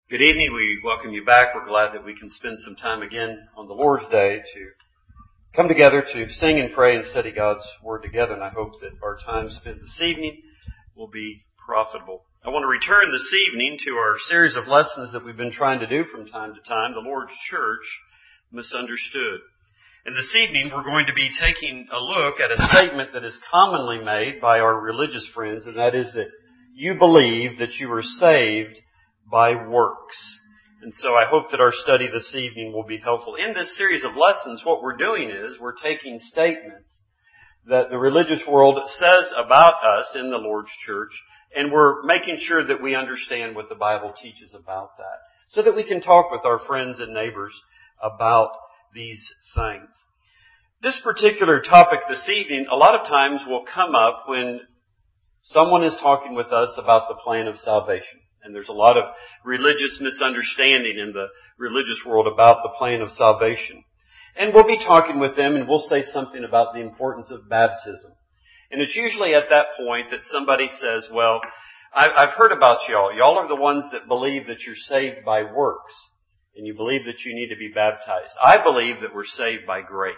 Good evening. We welcome you back. We're glad that we can spend some time again on the Lord's Day to come together to sing and pray and study God's Word together. And I hope that our time spent this evening will be profitable. I want to return this evening to our series of lessons that we've been trying to do from time to time, The Lord's Church Misunderstood. And this evening we're going to be taking a look at a statement that is commonly made by our religious friends, and that is that you believe that you are saved by works. And so I hope that our study this evening will be helpful. In this series of lessons, what we're doing is we're taking statements that the religious world says about us in the Lord's church, and we're making sure that we understand what the Bible teaches about that, so that we can talk with our friends and neighbors about these things. This particular topic this evening, a lot of times will come up when someone is talking with us about the plan of salvation. And there's a lot of religious misunderstanding in the religious world about the plan of salvation. And we'll be talking with them and we'll say something about the importance of baptism. And it's usually at that point that somebody says, well, I've heard about y'all. Y'all are the ones that believe that you're saved by works. And you believe that you need to be baptized. I believe that we're saved by grace.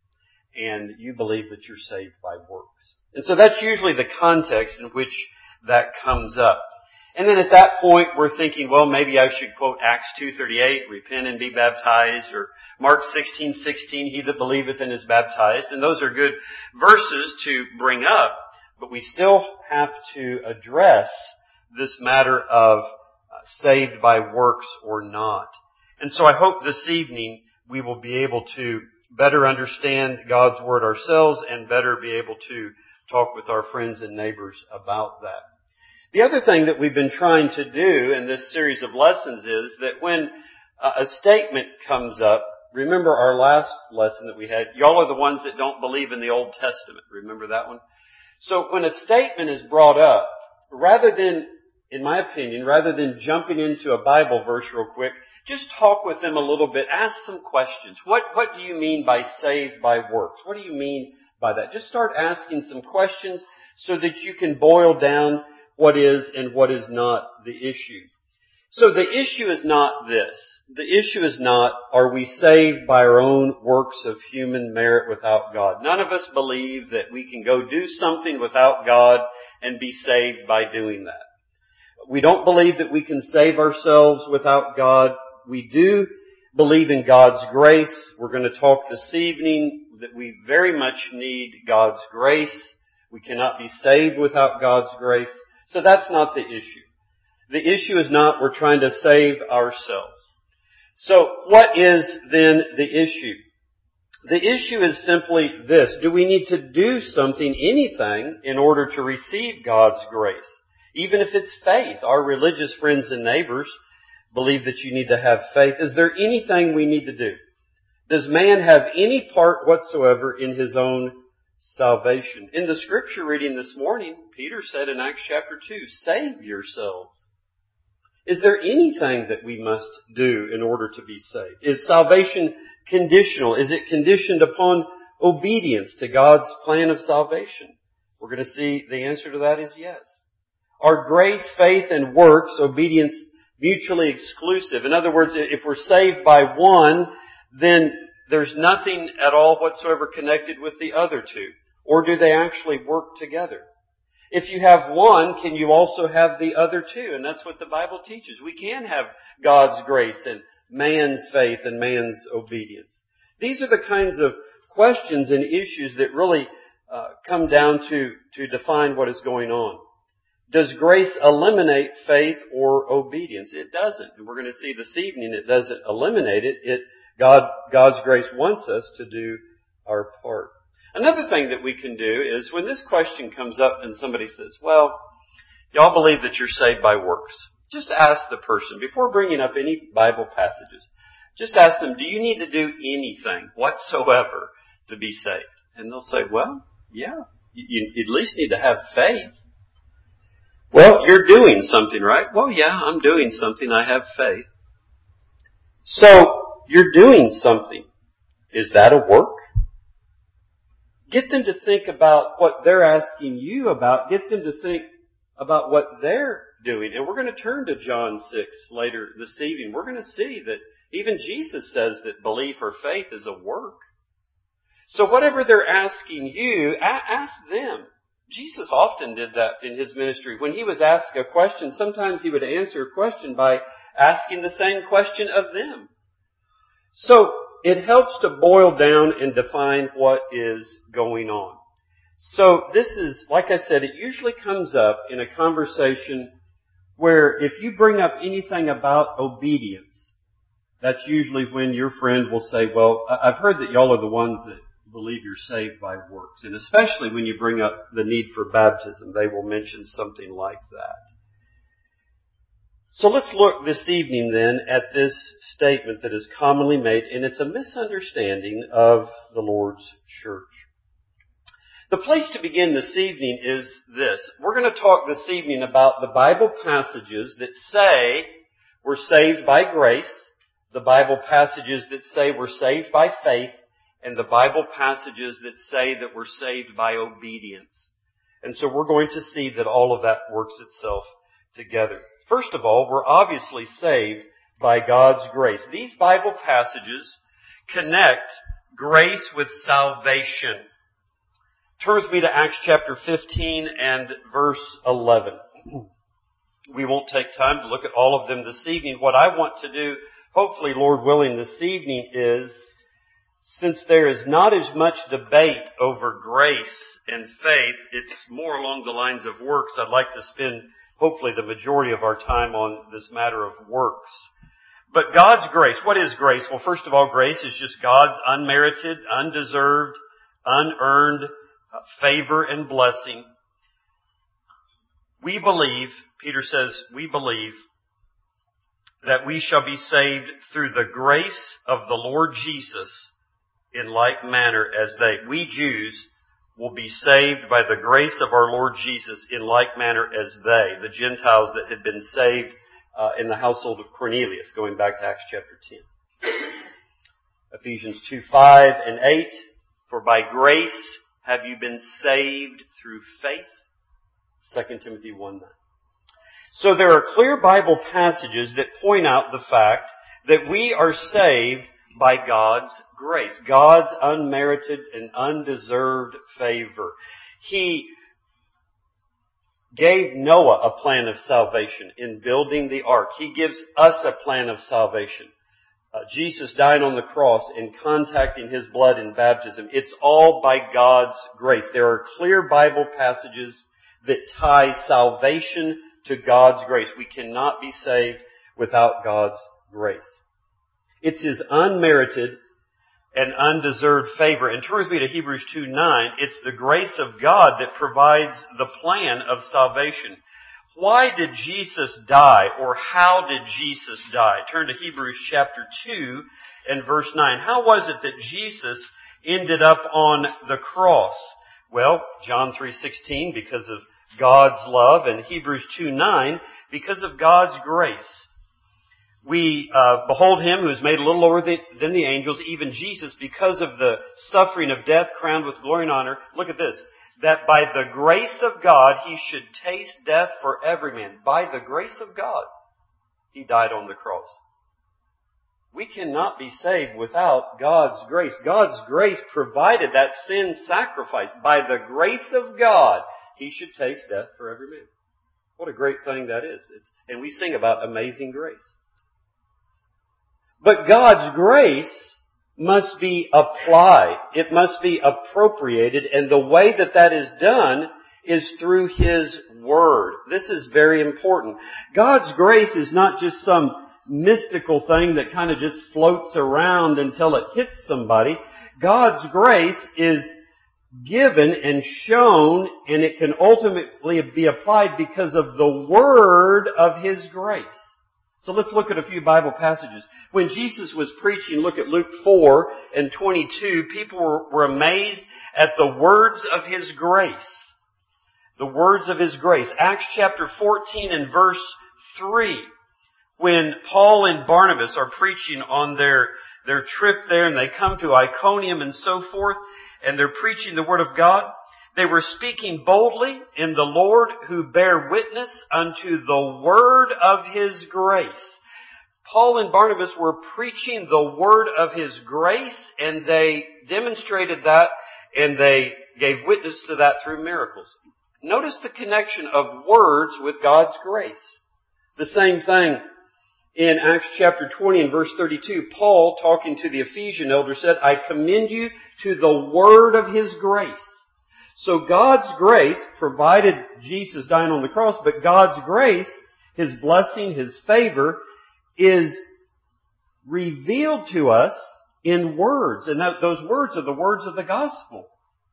And you believe that you're saved by works. And so that's usually the context in which that comes up. And then at that point, we're thinking, well, maybe I should quote Acts 2:38, repent and be baptized, or Mark 16:16, he that believeth and is baptized. And those are good verses to bring up, but we still have to address this matter of saved by works or not. And so I hope this evening we will be able to better understand God's Word ourselves and better be able to talk with our friends and neighbors about that. The other thing that we've been trying to do in this series of lessons is that when a statement comes up, remember our last lesson that we had, y'all are the ones that don't believe in the Old Testament. Remember that one? So when a statement is brought up, rather than, in my opinion, rather than jumping into a Bible verse real quick, just talk with them a little bit. Ask some questions. What do you mean by saved by works? What do you mean by that? Just start asking some questions so that you can boil down what is and what is not the issue. So the issue is not this. The issue is not, are we saved by our own works of human merit without God? None of us believe that we can go do something without God and be saved by doing that. We don't believe that we can save ourselves without God. We do believe in God's grace. We're going to talk this evening that we very much need God's grace. We cannot be saved without God's grace. So that's not the issue. The issue is not we're trying to save ourselves. So what is then the issue? The issue is simply this. Do we need to do something, anything, in order to receive God's grace? Even if it's faith. Our religious friends and neighbors believe that you need to have faith. Is there anything we need to do? Does man have any part whatsoever in his own salvation? In the scripture reading this morning, Peter said in Acts chapter 2, save yourselves. Is there anything that we must do in order to be saved? Is salvation conditional? Is it conditioned upon obedience to God's plan of salvation? We're going to see the answer to that is yes. Are grace, faith, and works, obedience, mutually exclusive? In other words, if we're saved by one, then there's nothing at all whatsoever connected with the other two. Or do they actually work together? If you have one, can you also have the other two? And that's what the Bible teaches. We can have God's grace and man's faith and man's obedience. These are the kinds of questions and issues that really come down to define what is going on. Does grace eliminate faith or obedience? It doesn't. And we're going to see this evening it doesn't eliminate it. God's grace wants us to do our part. Another thing that we can do is when this question comes up and somebody says, well, y'all believe that you're saved by works. Just ask the person, before bringing up any Bible passages, just ask them, do you need to do anything whatsoever to be saved? And they'll say, well, yeah, you at least need to have faith. Well, you're doing something, right? Well, yeah, I'm doing something. I have faith. So, you're doing something. Is that a work? Get them to think about what they're asking you about. Get them to think about what they're doing. And we're going to turn to John 6 later this evening. We're going to see that even Jesus says that belief or faith is a work. So whatever they're asking you, ask them. Jesus often did that in his ministry. When he was asked a question, sometimes he would answer a question by asking the same question of them. So it helps to boil down and define what is going on. So this is, like I said, it usually comes up in a conversation where if you bring up anything about obedience, that's usually when your friend will say, well, I've heard that y'all are the ones that believe you're saved by works. And especially when you bring up the need for baptism, they will mention something like that. So let's look this evening then at this statement that is commonly made, and it's a misunderstanding of the Lord's church. The place to begin this evening is this. We're going to talk this evening about the Bible passages that say we're saved by grace, the Bible passages that say we're saved by faith, and the Bible passages that say that we're saved by obedience. And so we're going to see that all of that works itself together. First of all, we're obviously saved by God's grace. These Bible passages connect grace with salvation. Turn with me to Acts chapter 15 and verse 11. We won't take time to look at all of them this evening. What I want to do, hopefully, Lord willing, this evening is, since there is not as much debate over grace and faith, it's more along the lines of works. I'd like to spend, hopefully, the majority of our time on this matter of works. But God's grace, what is grace? Well, first of all, grace is just God's unmerited, undeserved, unearned favor and blessing. We believe, Peter says, we believe that we shall be saved through the grace of the Lord Jesus in like manner as they. We Jews will be saved by the grace of our Lord Jesus in like manner as they, the Gentiles that had been saved in the household of Cornelius, going back to Acts chapter 10. Ephesians 2:5 and 8, for by grace have you been saved through faith? 2 Timothy 1:9. So there are clear Bible passages that point out the fact that we are saved by God's grace, God's unmerited and undeserved favor. He gave Noah a plan of salvation in building the ark. He gives us a plan of salvation. Jesus dying on the cross and contacting His blood in baptism. It's all by God's grace. There are clear Bible passages that tie salvation to God's grace. We cannot be saved without God's grace. It's His unmerited and undeserved favor. And turn with me to Hebrews 2:9. It's the grace of God that provides the plan of salvation. Why did Jesus die, or how did Jesus die? Turn to Hebrews chapter 2 and verse 9. How was it that Jesus ended up on the cross? Well, John 3:16, because of God's love, and Hebrews 2:9, because of God's grace. We behold Him who is made a little lower than the angels, even Jesus, because of the suffering of death, crowned with glory and honor. Look at this. That by the grace of God, He should taste death for every man. By the grace of God, He died on the cross. We cannot be saved without God's grace. God's grace provided that sin sacrifice. By the grace of God, He should taste death for every man. What a great thing that is. And we sing about amazing grace. But God's grace must be applied. It must be appropriated. And the way that is done is through His Word. This is very important. God's grace is not just some mystical thing that kind of just floats around until it hits somebody. God's grace is given and shown, and it can ultimately be applied because of the Word of His grace. So let's look at a few Bible passages. When Jesus was preaching, look at Luke 4 and 22, people were amazed at the words of His grace. The words of His grace. Acts chapter 14 and verse 3, when Paul and Barnabas are preaching on their trip there, and they come to Iconium and so forth, and they're preaching the Word of God. They were speaking boldly in the Lord, who bear witness unto the word of His grace. Paul and Barnabas were preaching the word of His grace, and they demonstrated that, and they gave witness to that through miracles. Notice the connection of words with God's grace. The same thing in Acts chapter 20 and verse 32. Paul, talking to the Ephesian elder, said, I commend you to the word of His grace. So God's grace provided Jesus dying on the cross, but God's grace, His blessing, His favor, is revealed to us in words. And those words are the words of the gospel.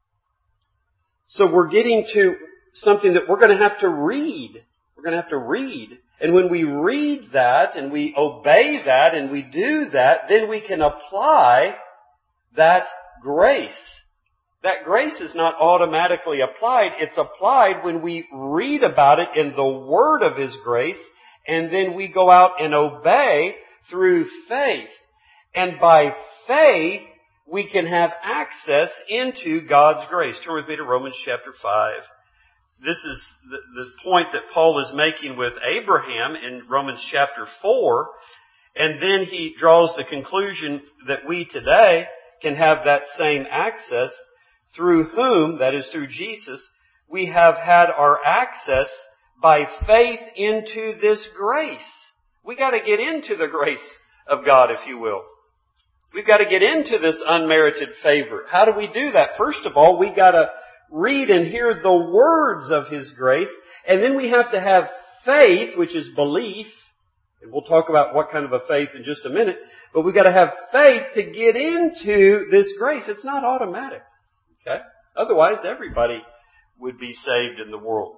So we're getting to something that we're going to have to read. We're going to have to read. And when we read that and we obey that and we do that, then we can apply that grace. That grace is not automatically applied. It's applied when we read about it in the word of His grace, and then we go out and obey through faith. And by faith, we can have access into God's grace. Turn with me to Romans chapter 5. This is the point that Paul is making with Abraham in Romans chapter 4. And then he draws the conclusion that we today can have that same access, through whom, that is through Jesus, we have had our access by faith into this grace. We got to get into the grace of God, if you will. We've got to get into this unmerited favor. How do we do that? First of all, we got to read and hear the words of His grace, and then we have to have faith, which is belief. And we'll talk about what kind of a faith in just a minute. But we've got to have faith to get into this grace. It's not automatic. Okay? Otherwise, everybody would be saved in the world.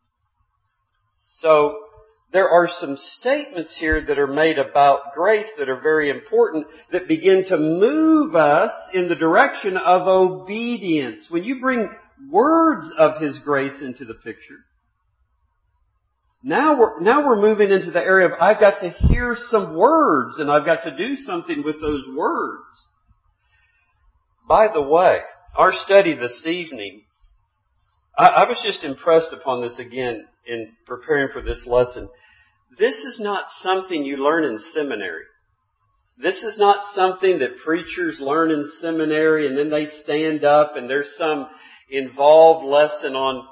So, there are some statements here that are made about grace that are very important, that begin to move us in the direction of obedience. When you bring words of His grace into the picture, now we're moving into the area of I've got to hear some words and I've got to do something with those words. By the way, our study this evening, I was just impressed upon this again in preparing for this lesson. This is not something you learn in seminary. This is not something that preachers learn in seminary and then they stand up and there's some involved lesson on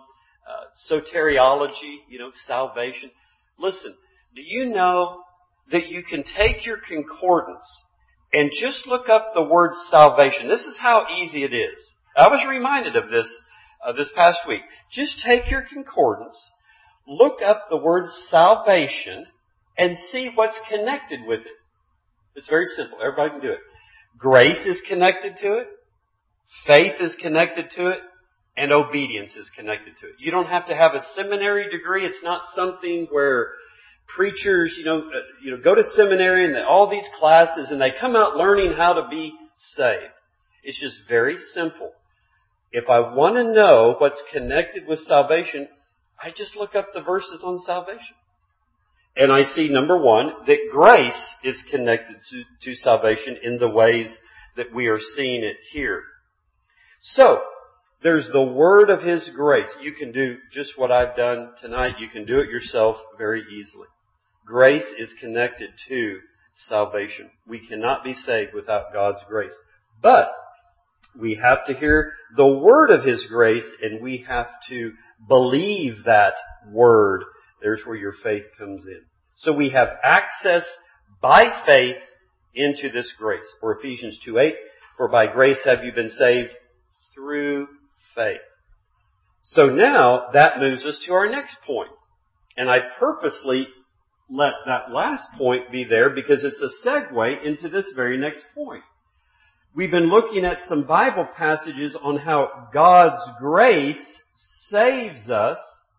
soteriology, salvation. Listen, do you know that you can take your concordance and just look up the word salvation? This is how easy it is. I was reminded of this this past week. Just take your concordance, look up the word salvation, and see what's connected with it. It's very simple. Everybody can do it. Grace is connected to it. Faith is connected to it. And obedience is connected to it. You don't have to have a seminary degree. It's not something where preachers, go to seminary and all these classes and they come out learning how to be saved. It's just very simple. If I want to know what's connected with salvation, I just look up the verses on salvation. And I see, number one, that grace is connected to salvation in the ways that we are seeing it here. So, there's the word of His grace. You can do just what I've done tonight. You can do it yourself very easily. Grace is connected to salvation. We cannot be saved without God's grace. But we have to hear the word of His grace, and we have to believe that word. There's where your faith comes in. So we have access by faith into this grace. Or Ephesians 2:8, for by grace have you been saved through faith. So now that moves us to our next point. And I purposely let that last point be there because it's a segue into this very next point. We've been looking at some Bible passages on how God's grace saves us.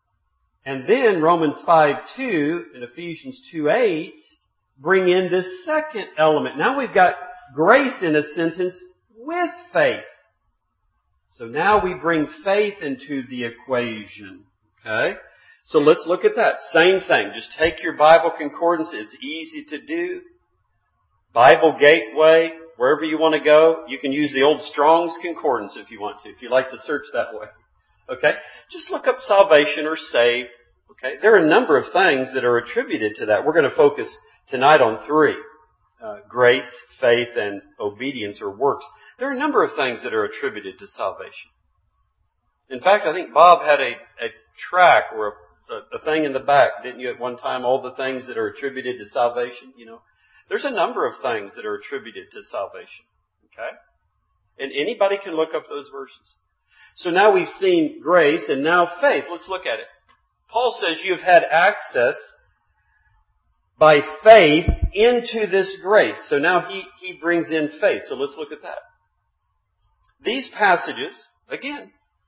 And then Romans 5:2 and Ephesians 2:8 bring in this second element. Now we've got grace in a sentence with faith. So now we bring faith into the equation. Okay? So let's look at that. Same thing. Just take your Bible concordance. It's easy to do. Bible Gateway, wherever you want to go. You can use the old Strong's Concordance if you want to, if you like to search that way. Okay? Just look up salvation or save. Okay? There are a number of things that are attributed to that. We're going to focus tonight on three. Grace, faith, and obedience or works. There are a number of things that are attributed to salvation. In fact, I think Bob had a track or a thing in the back, didn't you, at one time, all the things that are attributed to salvation? You know, there's a number of things that are attributed to salvation. Okay? And anybody can look up those verses. So now we've seen grace and now faith. Let's look at it. Paul says you've had access by faith into this grace. So now he brings in faith. So let's look at that. These passages, again,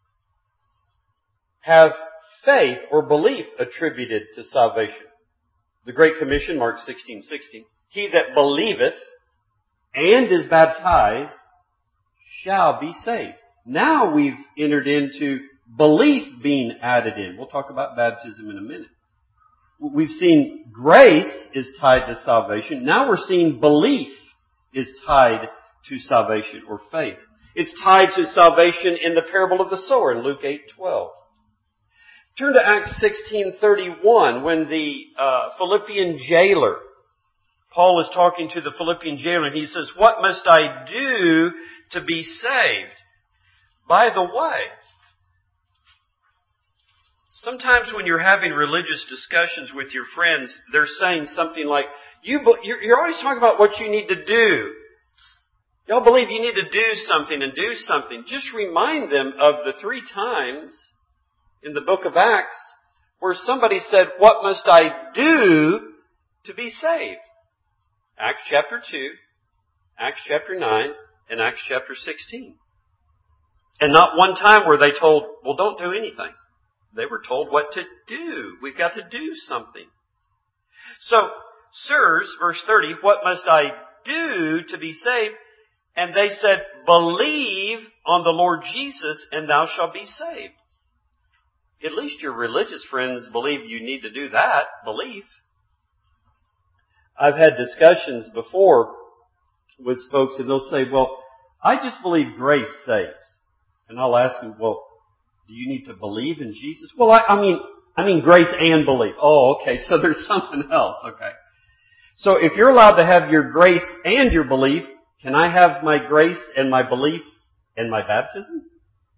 have faith or belief attributed to salvation. The Great Commission, Mark 16:16. He that believeth and is baptized shall be saved. Now we've entered into belief being added in. We'll talk about baptism in a minute. We've seen grace is tied to salvation. Now we're seeing belief is tied to salvation or faith. It's tied to salvation in the parable of the sower in Luke 8:12. Turn to Acts 16:31 when the Philippian jailer, Paul is talking to the Philippian jailer and he says, "What must I do to be saved?" By the way, sometimes when you're having religious discussions with your friends, they're saying something like, you're always talking about what you need to do. Y'all believe you need to do something and do something. Just remind them of the 3 times in the book of Acts where somebody said, "What must I do to be saved?" Acts chapter 2, Acts chapter 9, and Acts chapter 16. And not one time were they told, "Well, don't do anything." They were told what to do. We've got to do something. So, sirs, verse 30, "What must I do to be saved?" And they said, "Believe on the Lord Jesus and thou shalt be saved." At least your religious friends believe you need to do that. Belief. I've had discussions before with folks and they'll say, "Well, I just believe grace saves." And I'll ask them, "Well, do you need to believe in Jesus?" "Well, I mean grace and belief." "Oh, okay. So there's something else." Okay. So if you're allowed to have your grace and your belief, can I have my grace and my belief and my baptism?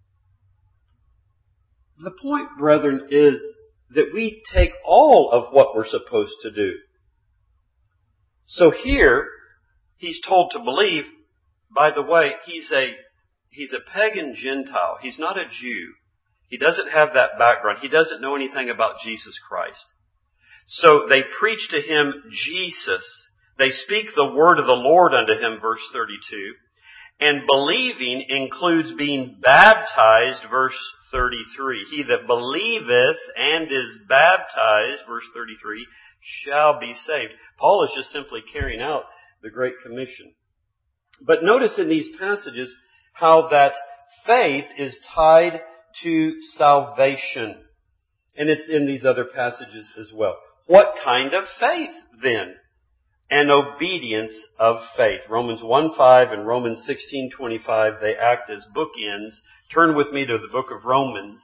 The point, brethren, is that we take all of what we're supposed to do. So here, he's told to believe. By the way, he's a pagan Gentile. He's not a Jew. He doesn't have that background. He doesn't know anything about Jesus Christ. So they preach to him Jesus. They speak the word of the Lord unto him, verse 32. And believing includes being baptized, verse 33. He that believeth and is baptized, verse 33, shall be saved. Paul is just simply carrying out the Great Commission. But notice in these passages how that faith is tied to salvation. And it's in these other passages as well. What kind of faith then? An obedience of faith. Romans 1:5 and Romans 16:25, they act as bookends. Turn with me to the book of Romans.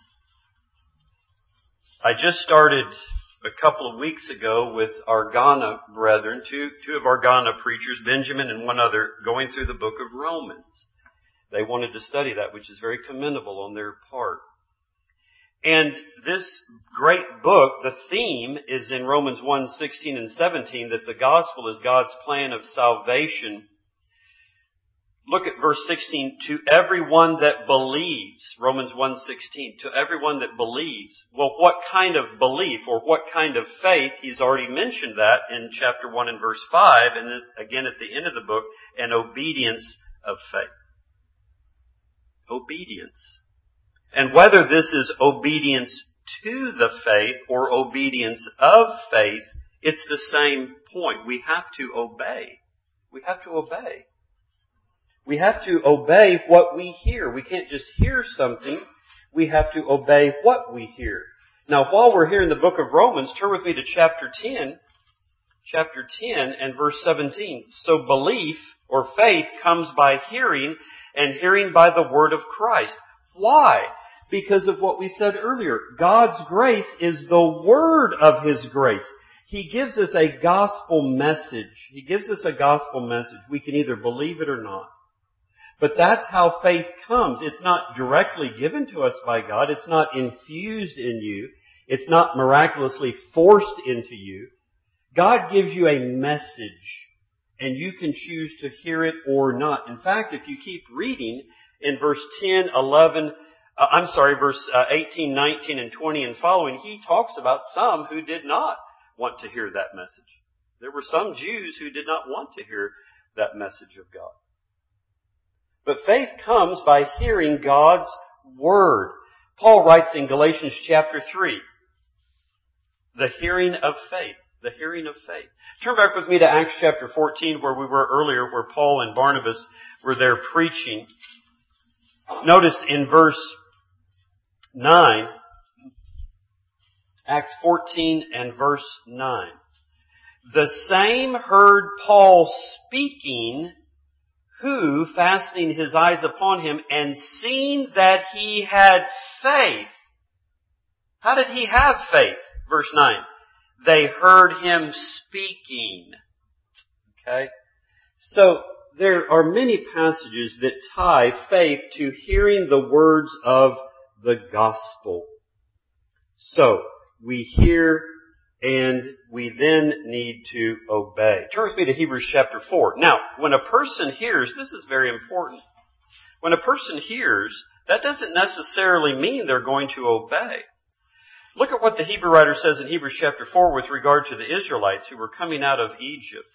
I just started a couple of weeks ago with our Ghana brethren, two of our Ghana preachers, Benjamin and one other, going through the book of Romans. They wanted to study that, which is very commendable on their part. And this great book, the theme is in Romans 1:16 and 17, that the gospel is God's plan of salvation. Look at verse 16, to everyone that believes, Romans 1:16, to everyone that believes. Well, what kind of belief or what kind of faith? He's already mentioned that in chapter 1 and verse 5, and then again at the end of the book, an obedience of faith. Obedience. And whether this is obedience to the faith or obedience of faith, it's the same point. We have to obey. We have to obey. We have to obey what we hear. We can't just hear something. We have to obey what we hear. Now, while we're here in the book of Romans, turn with me to chapter 10. Chapter 10 and verse 17. So belief or faith comes by hearing, and hearing by the word of Christ. Why? because of what we said earlier. God's grace is the word of His grace. He gives us a gospel message. He gives us a gospel message. We can either believe it or not. But that's how faith comes. It's not directly given to us by God. It's not infused in you. It's not miraculously forced into you. God gives you a message, and you can choose to hear it or not. In fact, if you keep reading in verse 18, 19, and 20 and following, he talks about some who did not want to hear that message. There were some Jews who did not want to hear that message of God. But faith comes by hearing God's Word. Paul writes in Galatians chapter 3, the hearing of faith. The hearing of faith. Turn back with me to Acts chapter 14 where we were earlier, where Paul and Barnabas were there preaching. Notice in verse 9, Acts 14 and verse 9. The same heard Paul speaking, who, fastening his eyes upon him, and seeing that he had faith. How did he have faith? Verse 9. They heard him speaking. Okay? So, there are many passages that tie faith to hearing the words of the gospel. So, we hear and we then need to obey. Turn with me to Hebrews chapter 4. Now, when a person hears, this is very important. When a person hears, that doesn't necessarily mean they're going to obey. Look at what the Hebrew writer says in Hebrews chapter 4 with regard to the Israelites who were coming out of Egypt.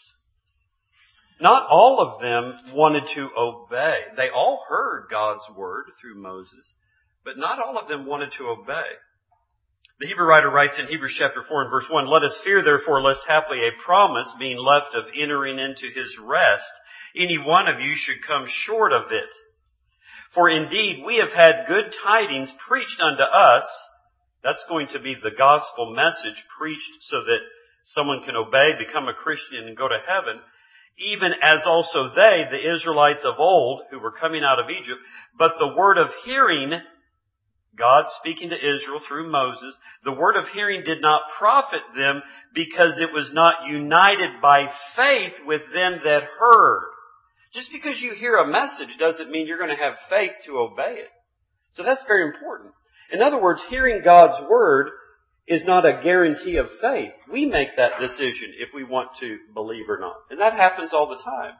Not all of them wanted to obey. They all heard God's word through Moses, but not all of them wanted to obey. The Hebrew writer writes in Hebrews chapter 4 and verse 1, Let us fear therefore lest haply a promise being left of entering into his rest, any one of you should come short of it. For indeed we have had good tidings preached unto us. That's going to be the gospel message preached so that someone can obey, become a Christian, and go to heaven. Even as also they, the Israelites of old, who were coming out of Egypt, but the word of hearing, God speaking to Israel through Moses, the word of hearing did not profit them because it was not united by faith with them that heard. Just because you hear a message doesn't mean you're going to have faith to obey it. So that's very important. In other words, hearing God's word is not a guarantee of faith. We make that decision if we want to believe or not. And that happens all the time.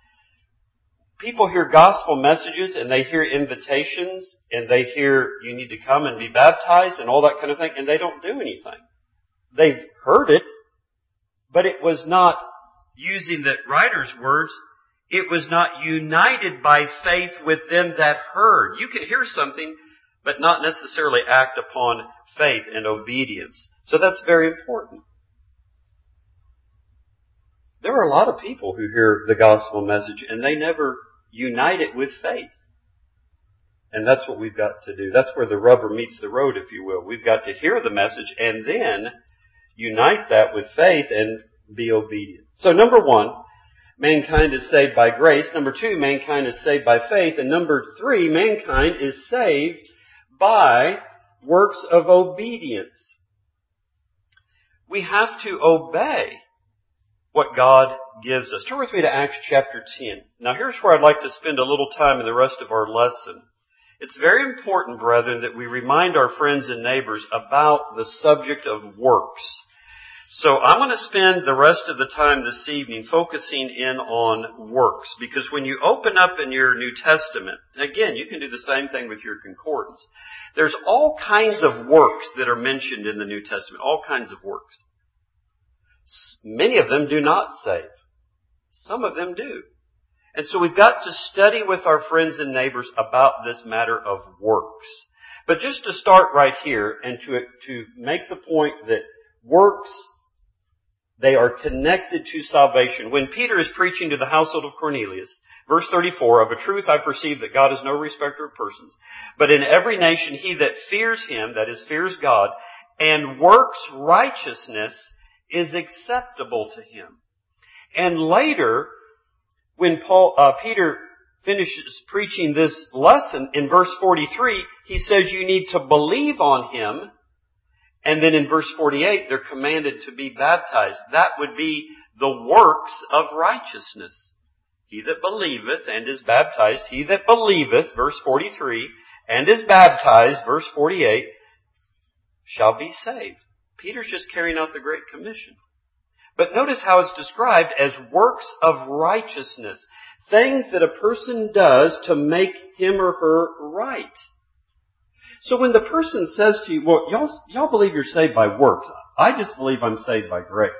People hear gospel messages and they hear invitations and they hear you need to come and be baptized and all that kind of thing, and they don't do anything. They've heard it, but it was not, using the writer's words, it was not united by faith with them that heard. You can hear something, but not necessarily act upon faith and obedience. So that's very important. There are a lot of people who hear the gospel message and they never unite it with faith. And that's what we've got to do. That's where the rubber meets the road, if you will. We've got to hear the message and then unite that with faith and be obedient. So number one, mankind is saved by grace. Number two, mankind is saved by faith. And number three, mankind is saved by works of obedience. We have to obey what God gives us. Turn with me to Acts chapter 10. Now here's where I'd like to spend a little time in the rest of our lesson. It's very important, brethren, that we remind our friends and neighbors about the subject of works. So I'm going to spend the rest of the time this evening focusing in on works. Because when you open up in your New Testament, again, you can do the same thing with your concordance. There's all kinds of works that are mentioned in the New Testament. All kinds of works. Many of them do not save. Some of them do. And so we've got to study with our friends and neighbors about this matter of works. But just to start right here and to make the point that works, they are connected to salvation. When Peter is preaching to the household of Cornelius, verse 34, Of a truth I perceive that God is no respecter of persons, but in every nation he that fears him, that is, fears God, and works righteousness is acceptable to him. And later, when Peter finishes preaching this lesson, in verse 43, he says you need to believe on Him. And then in verse 48, they're commanded to be baptized. That would be the works of righteousness. He that believeth and is baptized, he that believeth, verse 43, and is baptized, verse 48, shall be saved. Peter's just carrying out the Great Commission. But notice how it's described as works of righteousness. Things that a person does to make him or her right. So when the person says to you, well, y'all believe you're saved by works. I just believe I'm saved by grace.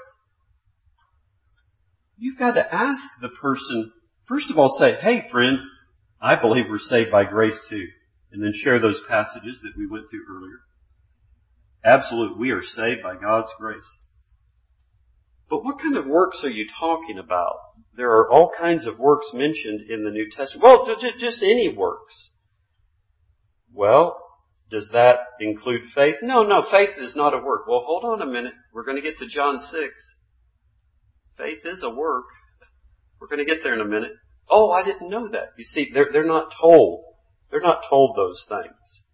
You've got to ask the person, first of all, say, hey friend, I believe we're saved by grace too. And then share those passages that we went through earlier. Absolutely, we are saved by God's grace. But what kind of works are you talking about? There are all kinds of works mentioned in the New Testament. Well, just any works. Well, does that include faith? No, faith is not a work. Well, hold on a minute. We're going to get to John 6. Faith is a work. We're going to get there in a minute. Oh, I didn't know that. You see, they're not told. They're not told those things.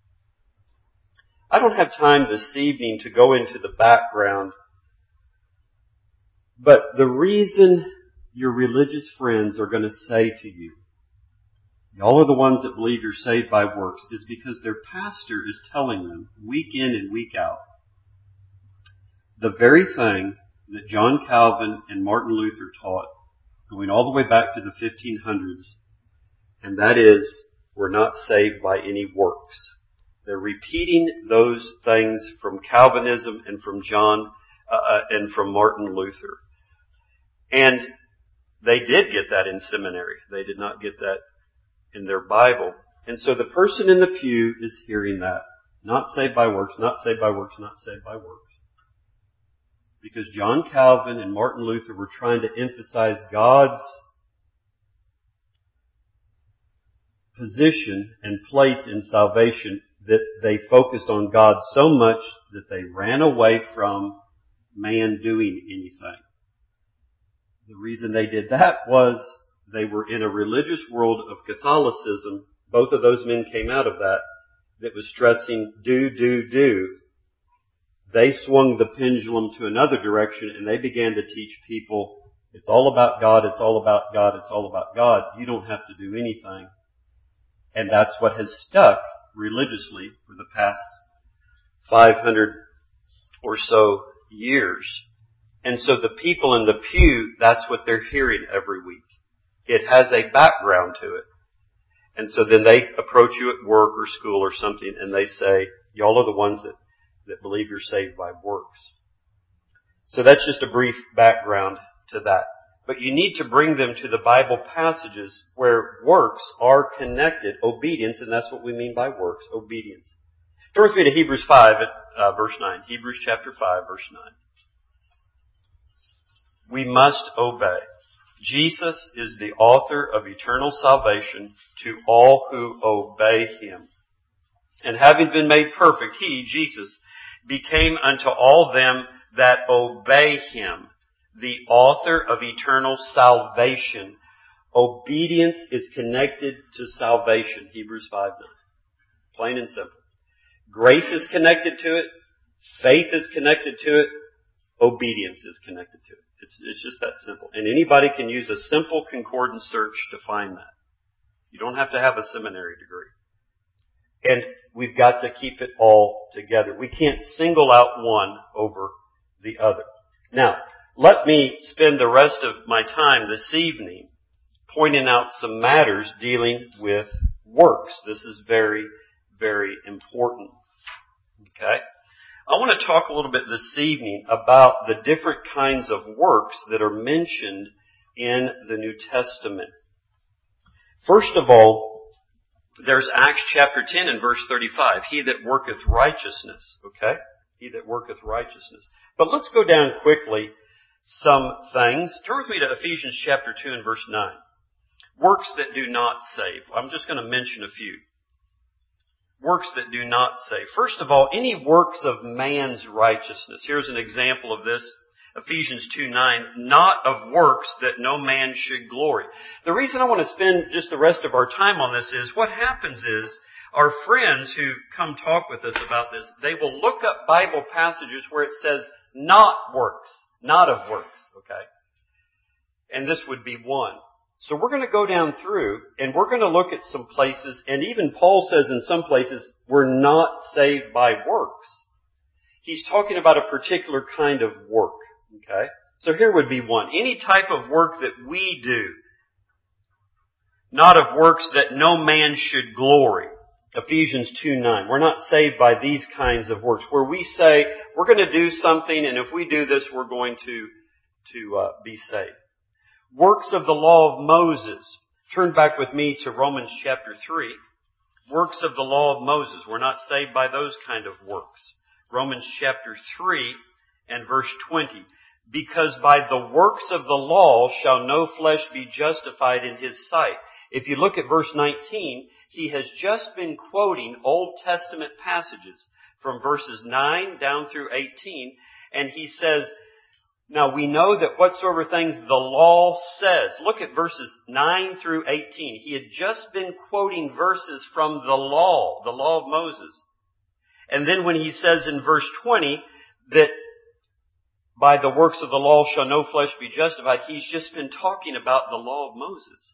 I don't have time this evening to go into the background, but the reason your religious friends are going to say to you, y'all are the ones that believe you're saved by works, is because their pastor is telling them week in and week out the very thing that John Calvin and Martin Luther taught going all the way back to the 1500s, and that is, we're not saved by any works. They're repeating those things from Calvinism and from John and from Martin Luther. And they did get that in seminary. They did not get that in their Bible. And so the person in the pew is hearing that. Not saved by works, not saved by works, not saved by works. Because John Calvin and Martin Luther were trying to emphasize God's position and place in salvation, that they focused on God so much that they ran away from man doing anything. The reason they did that was they were in a religious world of Catholicism. Both of those men came out of that was stressing do. They swung the pendulum to another direction and they began to teach people, it's all about God, it's all about God, it's all about God. You don't have to do anything. And that's what has stuck religiously for the past 500 or so years. And so the people in the pew, that's what they're hearing every week. It has a background to it. And so then they approach you at work or school or something and they say, y'all are the ones that believe you're saved by works. So that's just a brief background to that. But you need to bring them to the Bible passages where works are connected, obedience, and that's what we mean by works, obedience. Turn with me to Hebrews 5 at verse 9. Hebrews chapter 5, verse 9. We must obey. Jesus is the author of eternal salvation to all who obey Him. And having been made perfect, He, Jesus, became unto all them that obey Him the author of eternal salvation. Obedience is connected to salvation. Hebrews 5:9. Plain and simple. Grace is connected to it. Faith is connected to it. Obedience is connected to it. It's just that simple. And anybody can use a simple concordance search to find that. You don't have to have a seminary degree. And we've got to keep it all together. We can't single out one over the other. Now, let me spend the rest of my time this evening pointing out some matters dealing with works. This is very, very important. Okay? I want to talk a little bit this evening about the different kinds of works that are mentioned in the New Testament. First of all, there's Acts chapter 10 and verse 35. He that worketh righteousness. Okay? He that worketh righteousness. But let's go down quickly some things. Turn with me to Ephesians chapter 2 and verse 9. Works that do not save. I'm just going to mention a few. Works that do not save. First of all, any works of man's righteousness. Here's an example of this. Ephesians 2:9, not of works that no man should glory. The reason I want to spend just the rest of our time on this is what happens is our friends who come talk with us about this, they will look up Bible passages where it says not works, not of works, okay? And this would be one. So we're going to go down through and we're going to look at some places, and even Paul says in some places we're not saved by works. He's talking about a particular kind of work, okay? So here would be one. Any type of work that we do, not of works that no man should glory. Ephesians 2:9. We're not saved by these kinds of works where we say we're going to do something, and if we do this, we're going to be saved. Works of the law of Moses. Turn back with me to Romans chapter 3. Works of the law of Moses. We're not saved by those kind of works. Romans chapter 3 and verse 20. Because by the works of the law shall no flesh be justified in his sight. If you look at verse 19, he has just been quoting Old Testament passages from verses 9 down through 18, and he says, now we know that whatsoever things the law says. Look at verses 9 through 18. He had just been quoting verses from the law of Moses. And then when he says in verse 20 that by the works of the law shall no flesh be justified, he's just been talking about the law of Moses.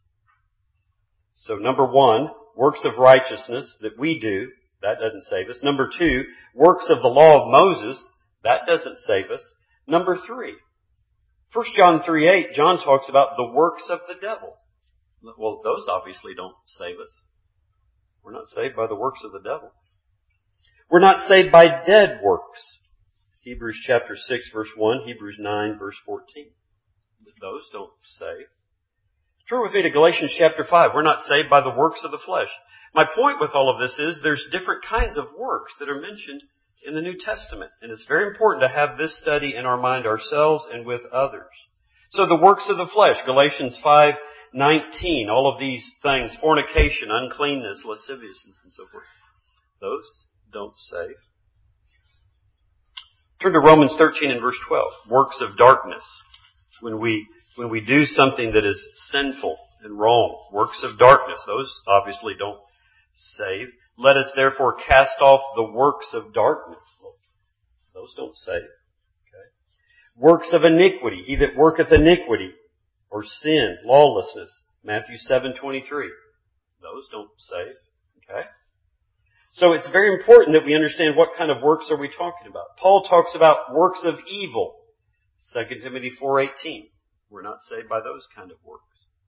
So number one, works of righteousness that we do, that doesn't save us. Number two, works of the law of Moses, that doesn't save us. Number three, 1 John 3:8, John talks about the works of the devil. Well, those obviously don't save us. We're not saved by the works of the devil. We're not saved by dead works. Hebrews chapter 6 verse 1, Hebrews 9 verse 14. Those don't save. Turn with me to Galatians chapter 5. We're not saved by the works of the flesh. My point with all of this is there's different kinds of works that are mentioned in the New Testament. And it's very important to have this study in our mind ourselves and with others. So the works of the flesh, Galatians 5:19, all of these things, fornication, uncleanness, lasciviousness, and so forth. Those don't save. Turn to Romans 13 and verse 12. Works of darkness. When we do something that is sinful and wrong, works of darkness, those obviously don't save. Let us therefore cast off the works of darkness. Well, those don't save. Okay. Works of iniquity. He that worketh iniquity or sin, lawlessness. Matthew 7:23. Those don't save. Okay. So it's very important that we understand what kind of works are we talking about. Paul talks about works of evil. 2 Timothy 4:18. We're not saved by those kind of works.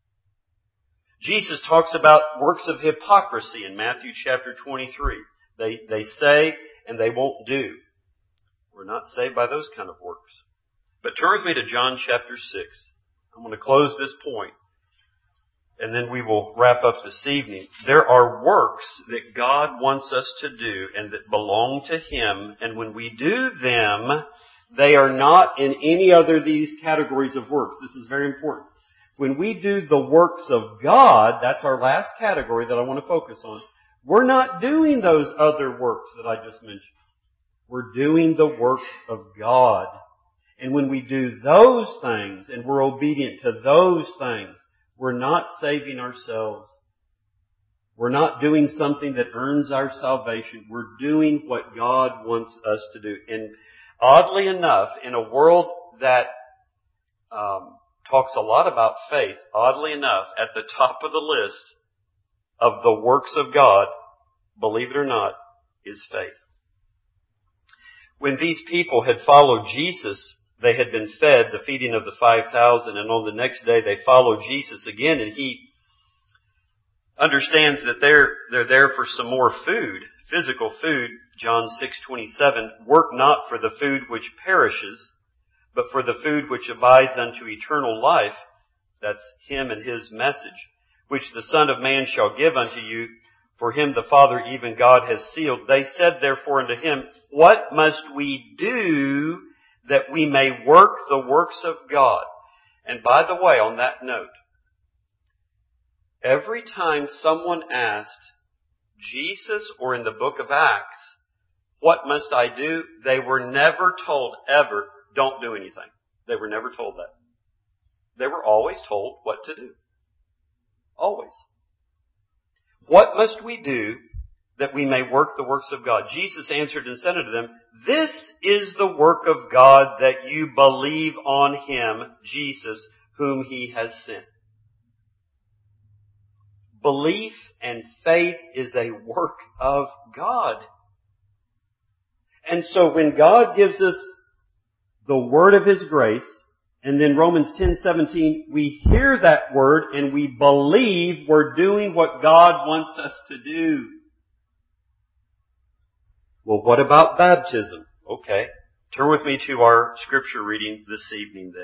Jesus talks about works of hypocrisy in Matthew chapter 23. They say and they won't do. We're not saved by those kind of works. But turn with me to John chapter 6. I'm going to close this point, and then we will wrap up this evening. There are works that God wants us to do and that belong to Him, and when we do them, they are not in any other of these categories of works. This is very important. When we do the works of God, that's our last category that I want to focus on. We're not doing those other works that I just mentioned. We're doing the works of God. And when we do those things and we're obedient to those things, we're not saving ourselves. We're not doing something that earns our salvation. We're doing what God wants us to do. And oddly enough, in a world that talks a lot about faith, oddly enough, at the top of the list of the works of God, believe it or not, is faith. When these people had followed Jesus, they had been fed the feeding of the 5,000, and on the next day they followed Jesus again, and he understands that they're there for some more food, physical food. John 6:27, work not for the food which perishes, but for the food which abides unto eternal life. That's Him and His message, which the Son of Man shall give unto you. For Him the Father, even God, has sealed. They said therefore unto Him, what must we do that we may work the works of God? And by the way, on that note, every time someone asked Jesus or in the book of Acts, what must I do? They were never told ever, don't do anything. They were never told that. They were always told what to do. Always. What must we do that we may work the works of God? Jesus answered and said unto them, This is the work of God, that you believe on Him, Jesus, whom He has sent. Belief and faith is a work of God. And so when God gives us the word of His grace, and then Romans 10:17, we hear that word and we believe we're doing what God wants us to do. Well, what about baptism? Okay. Turn with me to our scripture reading this evening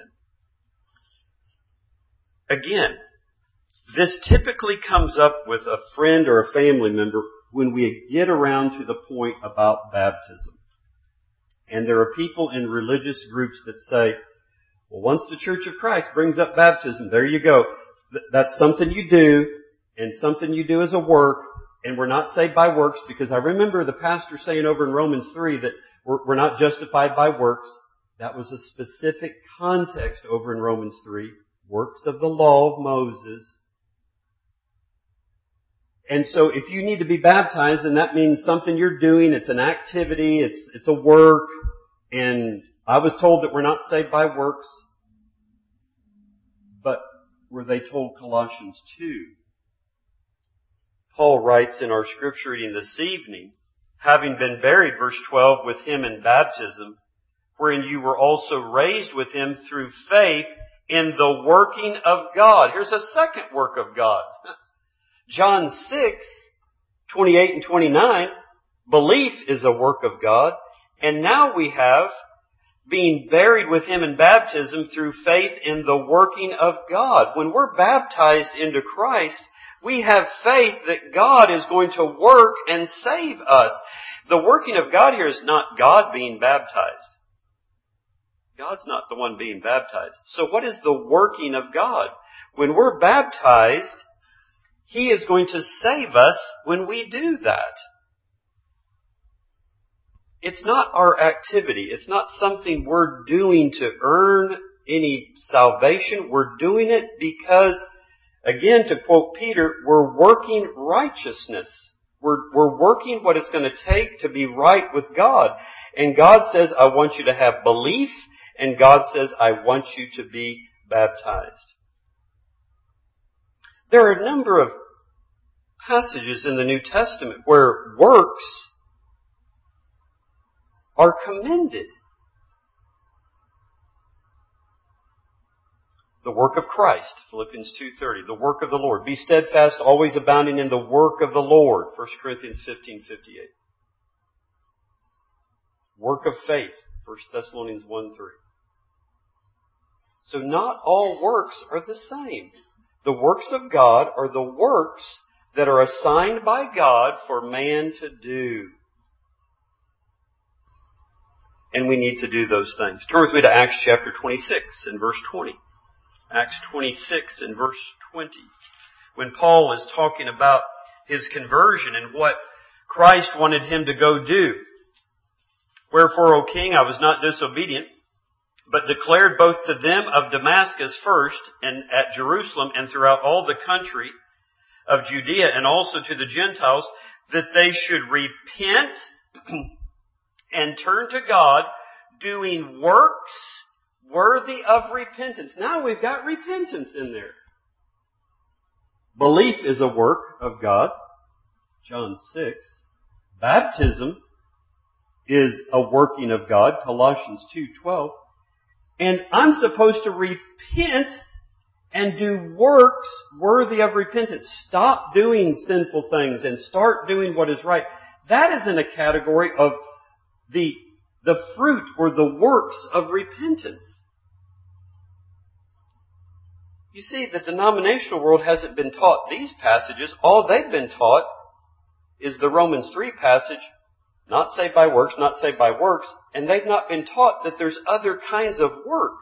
then. Again, this typically comes up with a friend or a family member when we get around to the point about baptism. And there are people in religious groups that say, well, once the Church of Christ brings up baptism, there you go. That's something you do, and something you do as a work, and we're not saved by works, because I remember the pastor saying over in Romans 3 that we're not justified by works. That was a specific context over in Romans 3. Works of the law of Moses. And so if you need to be baptized, then that means something you're doing. It's an activity. It's a work. And I was told that we're not saved by works. But were they told Colossians 2? Paul writes in our scripture reading this evening, having been buried, verse 12, with Him in baptism, wherein you were also raised with Him through faith in the working of God. Here's a second work of God. John 6:28 and 29, belief is a work of God. And now we have being buried with Him in baptism through faith in the working of God. When we're baptized into Christ, we have faith that God is going to work and save us. The working of God here is not God being baptized. God's not the one being baptized. So what is the working of God? When we're baptized, He is going to save us when we do that. It's not our activity. It's not something we're doing to earn any salvation. We're doing it because, again, to quote Peter, we're working righteousness. We're working what it's going to take to be right with God. And God says, I want you to have belief. And God says, I want you to be baptized. There are a number of passages in the New Testament where works are commended. The work of Christ, Philippians 2:30. The work of the Lord. Be steadfast, always abounding in the work of the Lord, 1 Corinthians 15:58. Work of faith, 1 Thessalonians 1:3. So not all works are the same. The works of God are the works that are assigned by God for man to do. And we need to do those things. Turn with me to Acts chapter 26 and verse 20. Acts 26 and verse 20. When Paul is talking about his conversion and what Christ wanted him to go do. Wherefore, O king, I was not disobedient, but declared both to them of Damascus first, and at Jerusalem, and throughout all the country of Judea, and also to the Gentiles, that they should repent and turn to God, doing works worthy of repentance. Now we've got repentance in there. Belief is a work of God, John 6. Baptism is a working of God, Colossians 2:12. And I'm supposed to repent and do works worthy of repentance. Stop doing sinful things and start doing what is right. That is in a category of the fruit or the works of repentance. You see, the denominational world hasn't been taught these passages. All they've been taught is the Romans 3 passage, not saved by works, not saved by works, and they've not been taught that there's other kinds of works.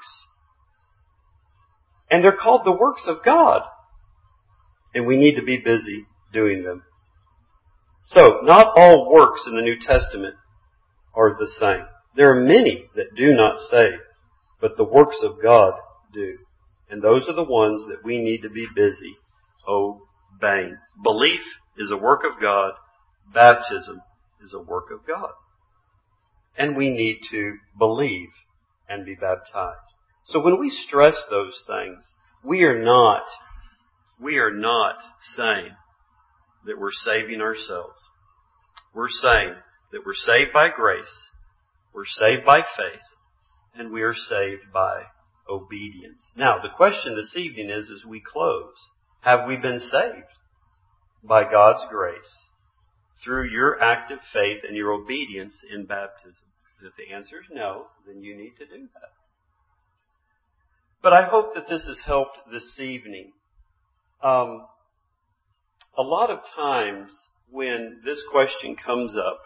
And they're called the works of God. And we need to be busy doing them. So, not all works in the New Testament are the same. There are many that do not save. but the works of God do. And those are the ones that we need to be busy obeying. Belief is a work of God. Baptism is a work of God. And we need to believe and be baptized. So when we stress those things, we are not saying that we're saving ourselves. We're saying that we're saved by grace, we're saved by faith, and we are saved by obedience. Now, the question this evening is, as we close, have we been saved by God's grace through your active faith and your obedience in baptism? And if the answer is no, then you need to do that. But I hope that this has helped this evening. A lot of times when this question comes up,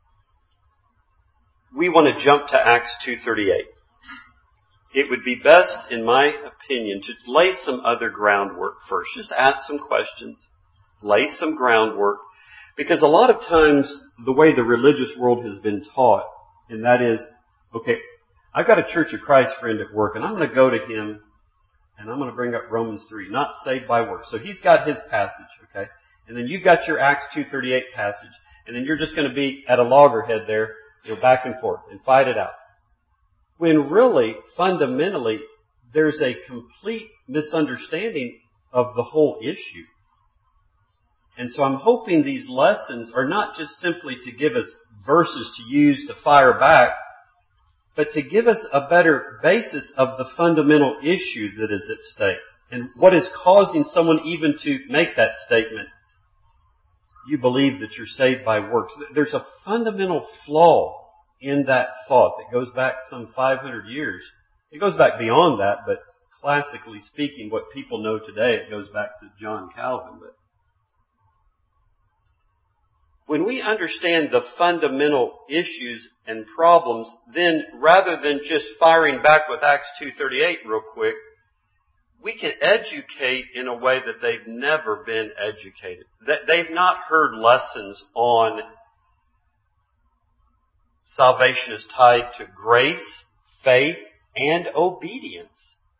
we want to jump to Acts 2:38. It would be best, in my opinion, to lay some other groundwork first. Just ask some questions, lay some groundwork, because a lot of times the way the religious world has been taught, and that is, okay, I've got a Church of Christ friend at work, and I'm going to go to him, and I'm going to bring up Romans 3, not saved by works. So he's got his passage, okay? And then you've got your Acts 2:38 passage, and then you're just going to be at a loggerhead there, back and forth, and fight it out. When really, fundamentally, there's a complete misunderstanding of the whole issue. And so I'm hoping these lessons are not just simply to give us verses to use to fire back, but to give us a better basis of the fundamental issue that is at stake and what is causing someone even to make that statement. You believe that you're saved by works. There's a fundamental flaw in that thought that goes back some 500 years. It goes back beyond that, but classically speaking, what people know today, it goes back to John Calvin. But when we understand the fundamental issues and problems, then rather than just firing back with Acts 2:38 real quick, we can educate in a way that they've never been educated. That they've not heard lessons on salvation is tied to grace, faith, and obedience.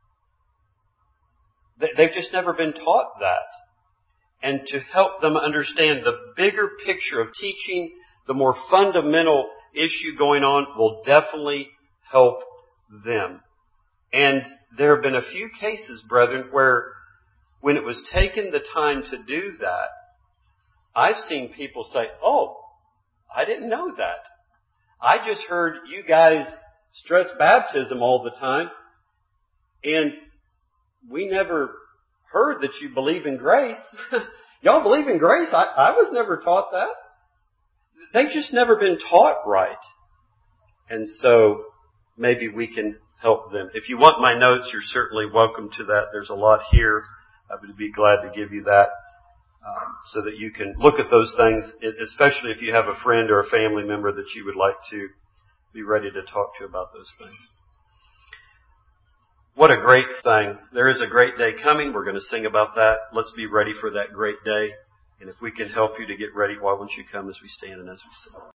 They've just never been taught that. And to help them understand the bigger picture of teaching, the more fundamental issue going on will definitely help them. And there have been a few cases, brethren, where when it was taken the time to do that, I've seen people say, "Oh, I didn't know that. I just heard you guys stress baptism all the time, and we never heard that you believe in grace." Y'all believe in grace? I was never taught that. They've just never been taught right. And so maybe we can help them. If you want my notes, you're certainly welcome to that. There's a lot here. I would be glad to give you that so that you can look at those things, especially if you have a friend or a family member that you would like to be ready to talk to about those things. What a great thing. There is a great day coming. We're going to sing about that. Let's be ready for that great day. And if we can help you to get ready, why won't you come as we stand and as we sing?